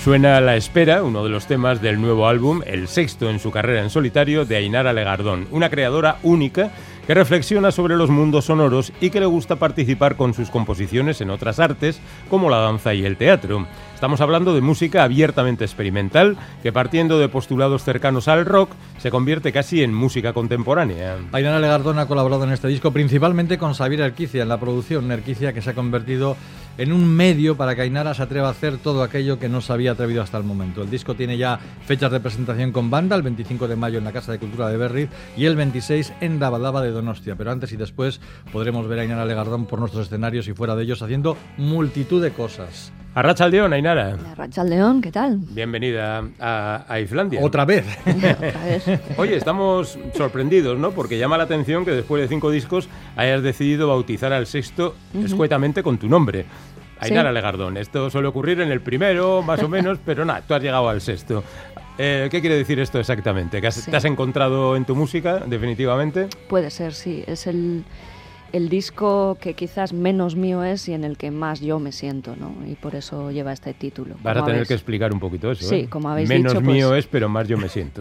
Suena La Espera, uno de los temas del nuevo álbum, el sexto en su carrera en solitario, de Ainara Legardón, una creadora única que reflexiona sobre los mundos sonoros y que le gusta participar con sus composiciones en otras artes, como la danza y el teatro. Estamos hablando de música abiertamente experimental, que partiendo de postulados cercanos al rock, se convierte casi en música contemporánea. Ainara Legardón ha colaborado en este disco principalmente con Xabier Erquicia en la producción, una Erquicia que se ha convertido en un medio para que Ainara se atreva a hacer todo aquello que no se había atrevido hasta el momento. El disco tiene ya fechas de presentación con banda, el 25 de mayo en la Casa de Cultura de Berriz y el 26 en Dabaldaba de Donostia. Pero antes y después podremos ver a Ainara Legardón por nuestros escenarios y fuera de ellos haciendo multitud de cosas. Arratsaldeon, Ainara. Arratsaldeon, ¿qué tal? Bienvenida a Islandia. Otra vez. Otra vez. Oye, estamos sorprendidos, ¿no? Porque llama la atención que después de 5 discos hayas decidido bautizar al sexto escuetamente con tu nombre. Ainara Legardón. Esto suele ocurrir en el primero, más o menos, pero nada, tú has llegado al sexto. ¿Qué quiere decir esto exactamente? ¿Que te has encontrado en tu música, definitivamente? Puede ser, sí. Es el disco que quizás menos mío es y en el que más yo me siento, ¿no? Y por eso lleva este título. Vas a tener que explicar un poquito eso, Sí, como habéis menos dicho, mío es, pero más yo me siento.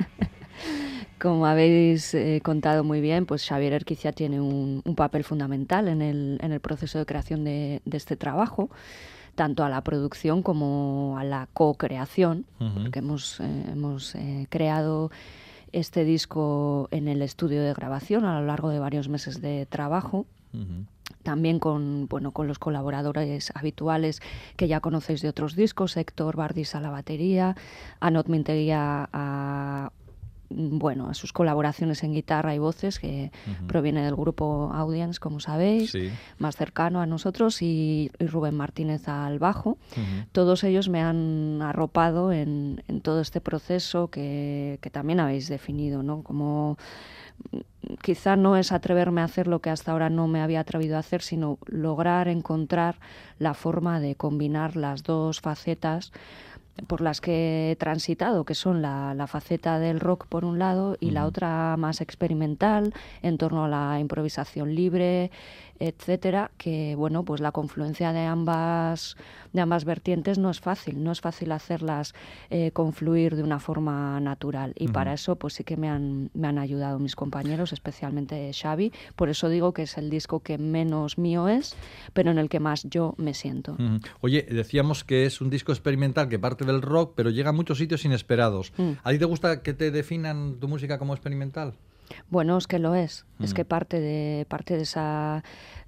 Como habéis contado muy bien, pues Xabier Erquicia tiene un papel fundamental en el proceso de creación de este trabajo, tanto a la producción como a la co-creación, porque hemos creado este disco en el estudio de grabación a lo largo de varios meses de trabajo. También con los colaboradores habituales que ya conocéis de otros discos, Héctor Bardis a la batería, Anot Minteguía a sus colaboraciones en guitarra y voces, que proviene del grupo Audience, como sabéis, más cercano a nosotros, y Rubén Martínez al bajo. Todos ellos me han arropado en todo este proceso que también habéis definido, ¿no? Como quizá no es atreverme a hacer lo que hasta ahora no me había atrevido a hacer, sino lograr encontrar la forma de combinar las dos facetas por las que he transitado, que son la faceta del rock por un lado y la otra más experimental, en torno a la improvisación libre, etcétera, que bueno, pues la confluencia de ambas vertientes no es fácil hacerlas confluir de una forma natural, y para eso pues sí que me han ayudado mis compañeros, especialmente Xavi. Por eso digo que es el disco que menos mío es, pero en el que más yo me siento. Oye, decíamos que es un disco experimental que parte del rock, pero llega a muchos sitios inesperados. ¿A ti te gusta que te definan tu música como experimental? Bueno, es que lo es. Es que parte de esa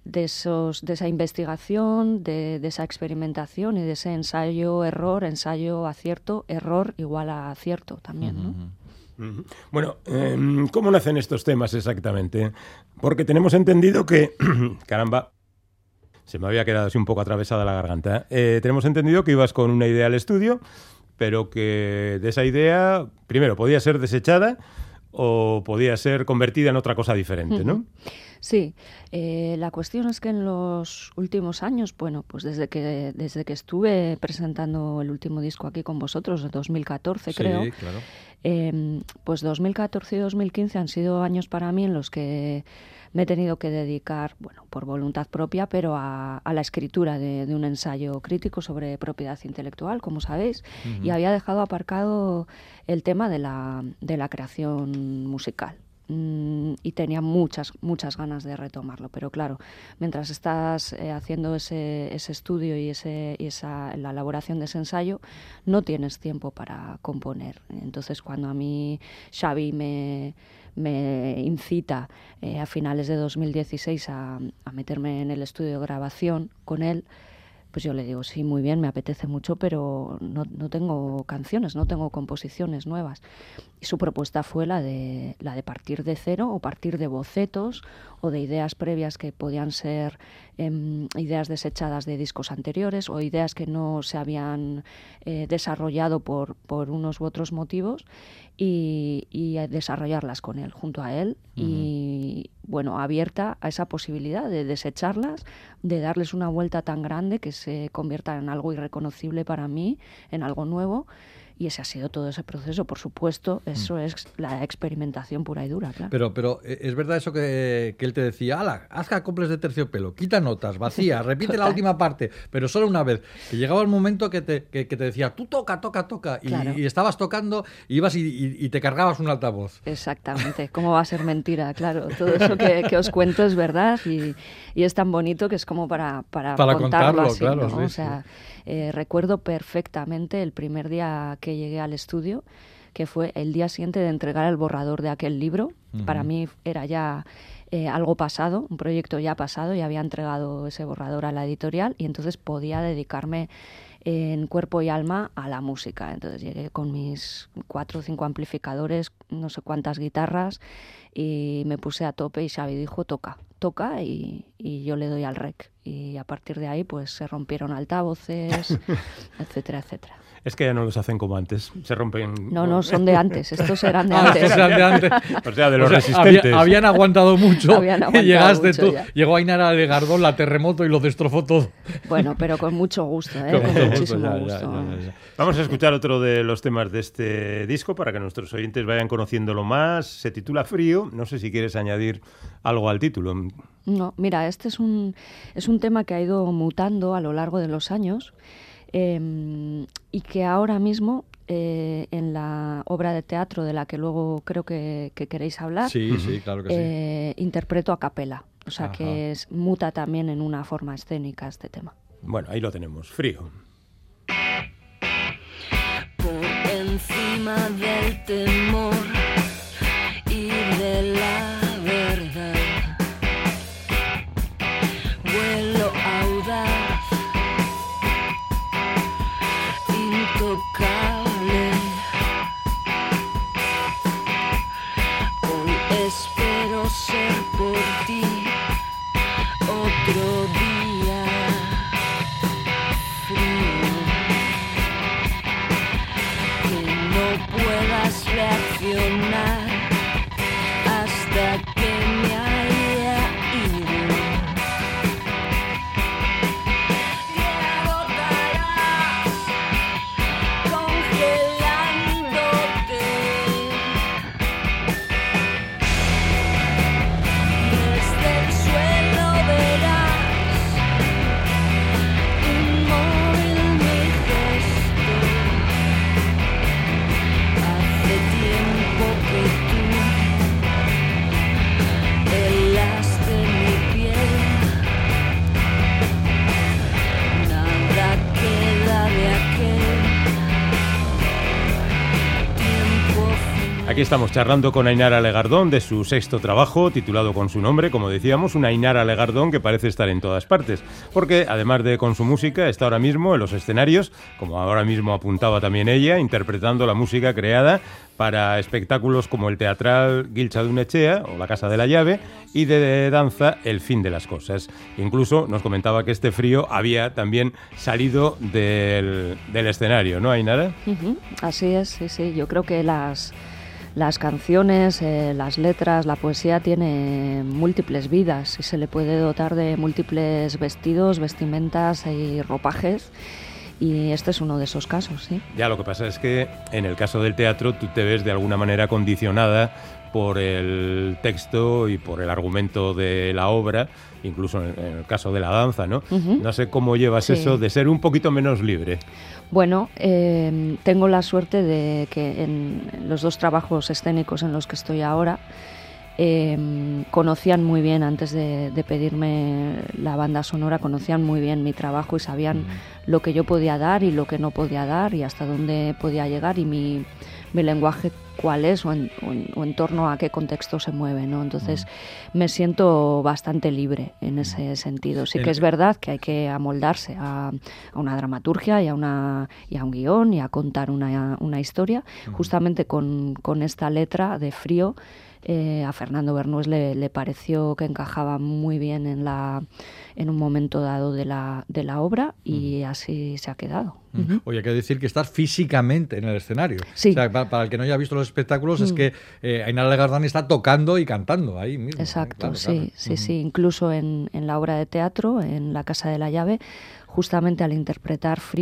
investigación, de esa experimentación y de ese ensayo-error, ensayo-acierto, error igual a acierto también, ¿no? Bueno, ¿cómo nacen estos temas exactamente? Porque tenemos entendido que... caramba, se me había quedado así un poco atravesada la garganta. Tenemos entendido que ibas con una idea al estudio, pero que de esa idea, primero, podía ser desechada o podía ser convertida en otra cosa diferente, ¿no? Sí, la cuestión es que en los últimos años, bueno, pues desde que estuve presentando el último disco aquí con vosotros, en 2014 creo, claro. Pues 2014 y 2015 han sido años para mí en los que me he tenido que dedicar, bueno, por voluntad propia, pero a la escritura de un ensayo crítico sobre propiedad intelectual, como sabéis, y había dejado aparcado el tema de la creación musical. Y tenía muchas ganas de retomarlo, pero claro, mientras estás haciendo ese estudio y la elaboración de ese ensayo, no tienes tiempo para componer. Entonces, cuando a mí Xavi me incita a finales de 2016 a meterme en el estudio de grabación con él, pues yo le digo, sí, muy bien, me apetece mucho, pero no tengo canciones, no tengo composiciones nuevas. Y su propuesta fue la de partir de cero, o partir de bocetos o de ideas previas que podían ser ideas desechadas de discos anteriores o ideas que no se habían desarrollado por unos u otros motivos, y desarrollarlas con él, junto a él, y bueno, abierta a esa posibilidad de desecharlas, de darles una vuelta tan grande que se convierta en algo irreconocible para mí, en algo nuevo, Y ese ha sido todo ese proceso, por supuesto, eso es la experimentación pura y dura, claro. Pero es verdad eso que él te decía, ala, haz acoples de terciopelo, quita notas, vacía, repite la última parte, pero solo una vez. Que llegaba el momento que te decía, tú toca, Claro. y estabas tocando, ibas y te cargabas un altavoz. Exactamente, ¿cómo va a ser mentira? Claro, todo eso que os cuento es verdad y es tan bonito que es como para contarlo así, claro, ¿no? sí, o sea, recuerdo perfectamente el primer día que llegué al estudio, que fue el día siguiente de entregar el borrador de aquel libro. Para mí era ya algo pasado, un proyecto ya pasado, y había entregado ese borrador a la editorial y entonces podía dedicarme en cuerpo y alma a la música. Entonces llegué con mis 4 o 5 amplificadores, no sé cuántas guitarras, y me puse a tope y Xavi dijo, toca, y yo le doy al rec. Y a partir de ahí pues se rompieron altavoces, etcétera, etcétera. Es que ya no los hacen como antes, se rompen... No, son de antes, estos eran de antes. Estos eran de antes. O sea, de los resistentes. Habían aguantado mucho. Y llegaste mucho tú, ya. llegó Ainara Legardón, la terremoto, y lo destrozó todo. Bueno, pero con mucho gusto, Con mucho muchísimo gusto, gusto. ya. Vamos a escuchar otro de los temas de este disco para que nuestros oyentes vayan conociéndolo más. Se titula Frío, no sé si quieres añadir algo al título. No, mira, este es un tema que ha ido mutando a lo largo de los años. Y que ahora mismo en la obra de teatro de la que luego creo que queréis hablar, sí, claro que sí. interpreto a capela, o sea Ajá. que muta también en una forma escénica este tema. Bueno, ahí lo tenemos, Frío. Por encima del temor y de la verdad, vuelo audaz, intocable. Hoy espero ser por ti otro día frío, que no puedas reaccionar hasta que me haya ido. Y agotarás congelándote desde el suelo, verás inmóvil mi gesto. Hace tiempo que tú helaste mi piel, nada queda de aquel tiempo final. Aquí estamos charlando con Ainara Legardón de su 6º trabajo, titulado con su nombre, como decíamos, una Ainara Legardón que parece estar en todas partes, porque además de con su música, está ahora mismo en los escenarios, como ahora mismo apuntaba también ella, interpretando la música creada para espectáculos como el teatral Giltza de Unechea o La Casa de la Llave y de danza El fin de las cosas. Incluso nos comentaba que este Frío había también salido del escenario, ¿no, Ainara? Así es, sí. Yo creo que las canciones, las letras, la poesía tiene múltiples vidas y se le puede dotar de múltiples vestidos, vestimentas y ropajes. Y este es uno de esos casos, sí. Ya, lo que pasa es que en el caso del teatro tú te ves de alguna manera condicionada por el texto y por el argumento de la obra, incluso en el caso de la danza, ¿no? No sé cómo llevas eso de ser un poquito menos libre. Bueno, tengo la suerte de que en los 2 trabajos escénicos en los que estoy ahora conocían muy bien, antes de pedirme la banda sonora, conocían muy bien mi trabajo y sabían lo que yo podía dar y lo que no podía dar y hasta dónde podía llegar y mi lenguaje cuál es o en torno a qué contexto se mueve, ¿no? Entonces me siento bastante libre en ese sentido. Sí que es verdad que hay que amoldarse a una dramaturgia y a un guión y a contar una historia. Justamente con esta letra de Frío, a Fernando Bernués le pareció que encajaba muy bien en un momento dado de la obra y así se ha quedado. Oye, hay que decir que estás físicamente en el escenario. Sí. O sea, para el que no haya visto los espectáculos, es que Ainara Legardón está tocando y cantando ahí mismo. Exacto, Claro. sí. Incluso en la obra de teatro, en La Casa de la Llave, justamente al interpretar Frío,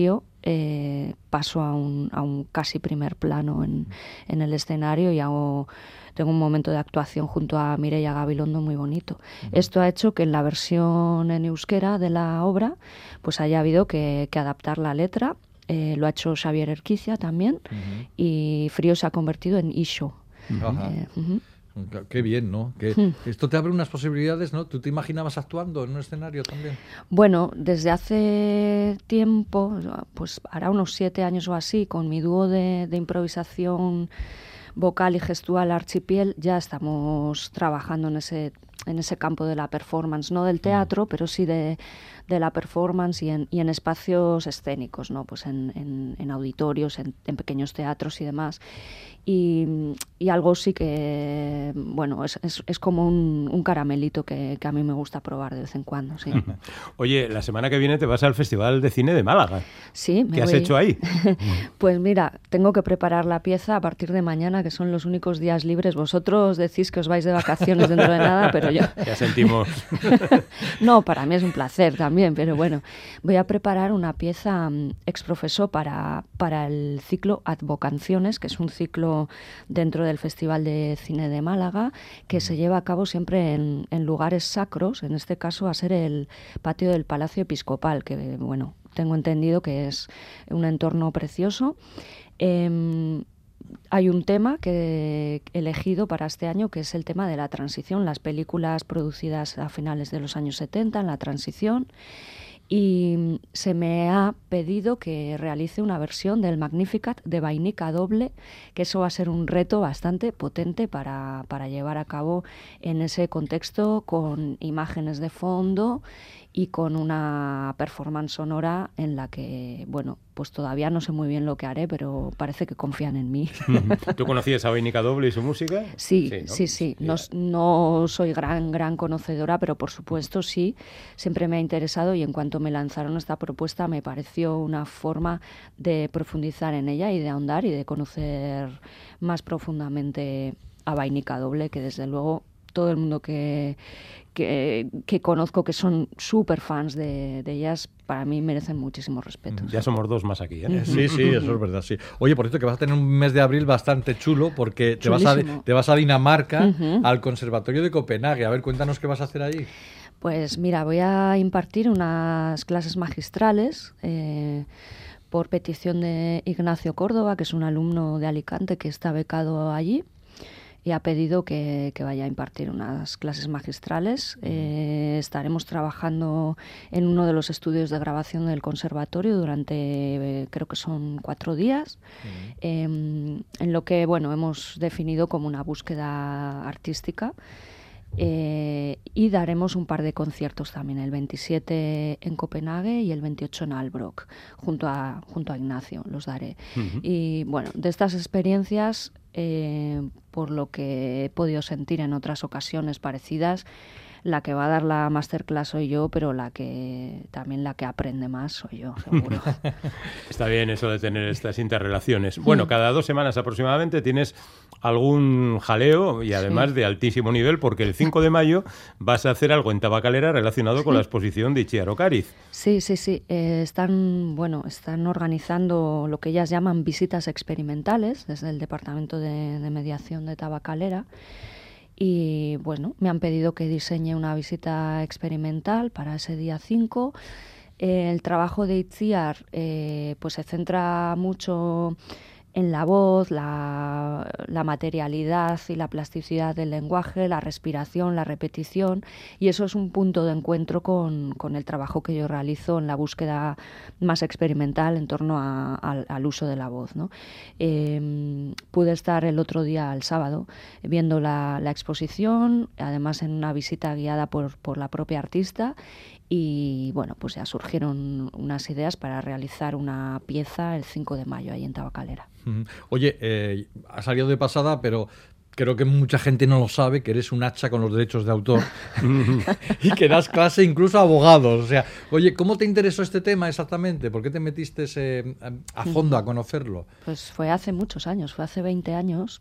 paso a un casi primer plano en el escenario y tengo un momento de actuación junto a Mireia Gabilondo muy bonito. Esto ha hecho que en la versión en euskera de la obra pues haya habido que adaptar la letra. Lo ha hecho Xabier Erquizia también y Frío se ha convertido en Isho. Qué bien, ¿no? Esto te abre unas posibilidades, ¿no? ¿Tú te imaginabas actuando en un escenario también? Bueno, desde hace tiempo, pues hará unos 7 años o así, con mi dúo de improvisación vocal y gestual Archipiel, ya estamos trabajando en ese campo de la performance, no del teatro, pero sí de la performance y en espacios escénicos, ¿no? Pues en auditorios, en pequeños teatros y demás. Y algo sí que, bueno, es como un caramelito que a mí me gusta probar de vez en cuando, sí. Oye, la semana que viene te vas al Festival de Cine de Málaga. Sí, ¿Qué has hecho ahí? Pues mira, tengo que preparar la pieza a partir de mañana, que son los únicos días libres. Vosotros decís que os vais de vacaciones dentro de nada, pero yo... Ya sentimos. No, para mí es un placer también, pero bueno, voy a preparar una pieza ex profeso para el ciclo Advocanciones, que es un ciclo dentro del Festival de Cine de Málaga, que se lleva a cabo siempre en lugares sacros, en este caso a ser el patio del Palacio Episcopal, que bueno, tengo entendido que es un entorno precioso. Hay un tema que he elegido para este año, que es el tema de la transición, las películas producidas a finales de los años 70 en la transición, y se me ha pedido que realice una versión del Magnificat de vainica doble, que eso va a ser un reto bastante potente para llevar a cabo en ese contexto, con imágenes de fondo y con una performance sonora en la que, bueno, pues todavía no sé muy bien lo que haré, pero parece que confían en mí. ¿Tú conocías a Vainica Doble y su música? Sí, sí. No soy gran conocedora, pero por supuesto sí, siempre me ha interesado, y en cuanto me lanzaron esta propuesta me pareció una forma de profundizar en ella y de ahondar y de conocer más profundamente a Vainica Doble, que desde luego todo el mundo que conozco, que son súper fans de ellas, para mí merecen muchísimo respeto. Ya somos dos más aquí, ¿eh? Sí, eso es verdad, sí. Oye, por cierto, que vas a tener un mes de abril bastante chulo, porque te vas a Dinamarca, al Conservatorio de Copenhague. A ver, cuéntanos qué vas a hacer allí. Pues mira, voy a impartir unas clases magistrales por petición de Ignacio Córdoba, que es un alumno de Alicante que está becado allí, y ha pedido que vaya a impartir unas clases magistrales. Estaremos trabajando en uno de los estudios de grabación del conservatorio durante, creo que son 4 días, en lo que, bueno, hemos definido como una búsqueda artística. Y daremos un par de conciertos también, el 27 en Copenhague y el 28 en Albrook, junto a Ignacio, los daré. Y bueno, de estas experiencias, por lo que he podido sentir en otras ocasiones parecidas, la que va a dar la masterclass soy yo, pero también la que aprende más soy yo, seguro. Está bien eso de tener estas interrelaciones. Bueno, cada 2 semanas aproximadamente tienes algún jaleo, y además de altísimo nivel, porque el 5 de mayo vas a hacer algo en Tabacalera relacionado con la exposición de Itziar Ocariz. Sí. Están organizando lo que ellas llaman visitas experimentales desde el Departamento de Mediación de Tabacalera. Y bueno, me han pedido que diseñe una visita experimental para ese día 5. El trabajo de Itziar pues se centra mucho en la voz, la materialidad y la plasticidad del lenguaje, la respiración, la repetición, y eso es un punto de encuentro con el trabajo que yo realizo en la búsqueda más experimental en torno al uso de la voz, ¿no? Pude estar el otro día, el sábado, viendo la exposición, además en una visita guiada por la propia artista, y bueno, pues ya surgieron unas ideas para realizar una pieza el 5 de mayo ahí en Tabacalera. Oye, ha salido de pasada, pero creo que mucha gente no lo sabe, que eres un hacha con los derechos de autor y que das clase incluso a abogados. O sea, oye, ¿cómo te interesó este tema exactamente? ¿Por qué te metiste a fondo a conocerlo? Pues fue hace muchos años, fue hace 20 años,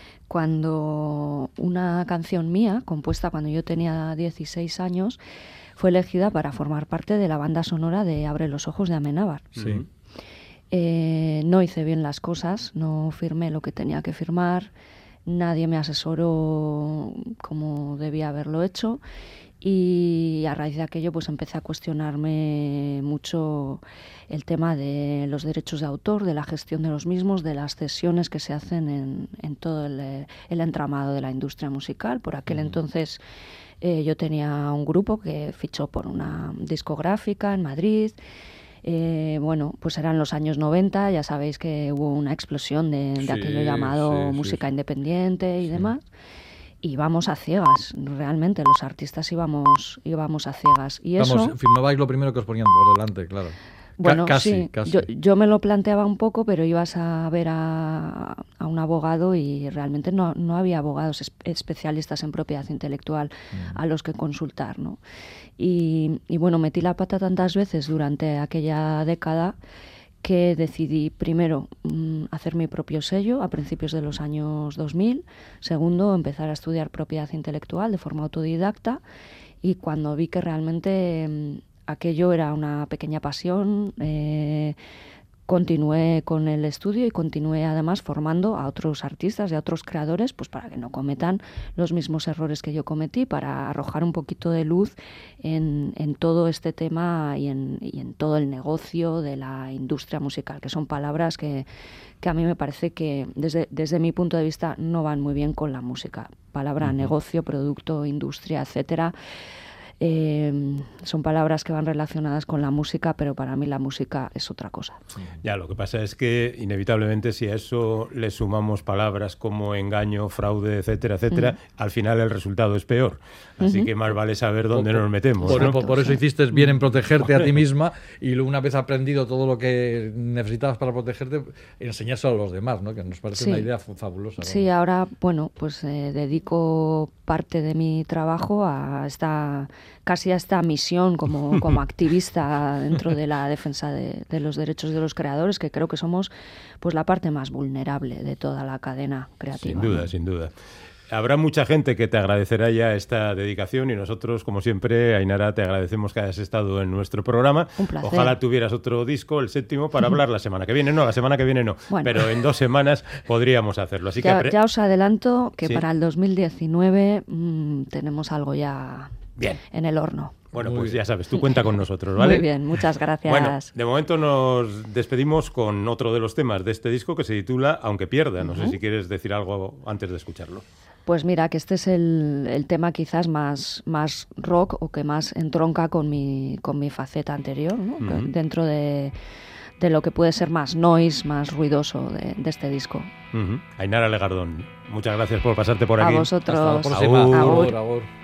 cuando una canción mía, compuesta cuando yo tenía 16 años, fue elegida para formar parte de la banda sonora de Abre los ojos de Amenábar. Sí. No hice bien las cosas, no firmé lo que tenía que firmar, nadie me asesoró como debía haberlo hecho, y a raíz de aquello pues empecé a cuestionarme mucho el tema de los derechos de autor, de la gestión de los mismos, de las cesiones que se hacen en todo el entramado de la industria musical. Por aquel entonces yo tenía un grupo que fichó por una discográfica en Madrid. Bueno, pues eran los años 90, ya sabéis que hubo una explosión de aquello llamado música independiente y demás. Íbamos a ciegas, realmente, los artistas íbamos a ciegas. Y Vamos, eso, firmabais lo primero que os ponían por delante, claro. bueno, Casi. Yo me lo planteaba un poco, pero ibas a ver a un abogado y realmente no había abogados especialistas en propiedad intelectual a los que consultar, ¿no? Y bueno, metí la pata tantas veces durante aquella década que decidí, primero, hacer mi propio sello a principios de los años 2000, segundo, empezar a estudiar propiedad intelectual de forma autodidacta, y cuando vi que realmente aquello era una pequeña pasión, continué con el estudio y continué además formando a otros artistas y a otros creadores, pues para que no cometan los mismos errores que yo cometí, para arrojar un poquito de luz en todo este tema y en todo el negocio de la industria musical, que son palabras que a mí me parece que desde mi punto de vista no van muy bien con la música. Palabra negocio, producto, industria, etcétera. Son palabras que van relacionadas con la música, pero para mí la música es otra cosa. Ya, lo que pasa es que inevitablemente si a eso le sumamos palabras como engaño, fraude, etcétera, etcétera, al final el resultado es peor. Así que más vale saber dónde nos metemos. Por eso hiciste bien en protegerte a ti misma, y luego, una vez aprendido todo lo que necesitabas para protegerte, enseñárselo a los demás, ¿no? Que nos parece una idea fabulosa, ¿no? Sí, ahora, bueno, pues dedico parte de mi trabajo a casi a esta misión como activista dentro de la defensa de los derechos de los creadores, que creo que somos pues la parte más vulnerable de toda la cadena creativa. Sin duda, ¿no? Sin duda. Habrá mucha gente que te agradecerá ya esta dedicación, y nosotros, como siempre, Ainara, te agradecemos que hayas estado en nuestro programa. Un placer. Ojalá tuvieras otro disco, el 7º, para hablar la semana que viene. No, la semana que viene no, bueno, pero en 2 semanas podríamos hacerlo. Así que ya os adelanto que ¿sí? Para el 2019 tenemos algo ya bien en el horno. Bueno, pues ya sabes, tú cuenta con nosotros, ¿vale? Muy bien, muchas gracias. Bueno, de momento nos despedimos con otro de los temas de este disco que se titula Aunque pierda. No sé si quieres decir algo antes de escucharlo. Pues mira, que este es el tema quizás más rock, o que más entronca con mi faceta anterior, ¿no? Dentro de lo que puede ser más noise, más ruidoso de este disco. Ainara Legardón, muchas gracias por pasarte por aquí. A vosotros. Hasta la próxima. Agur. Agur.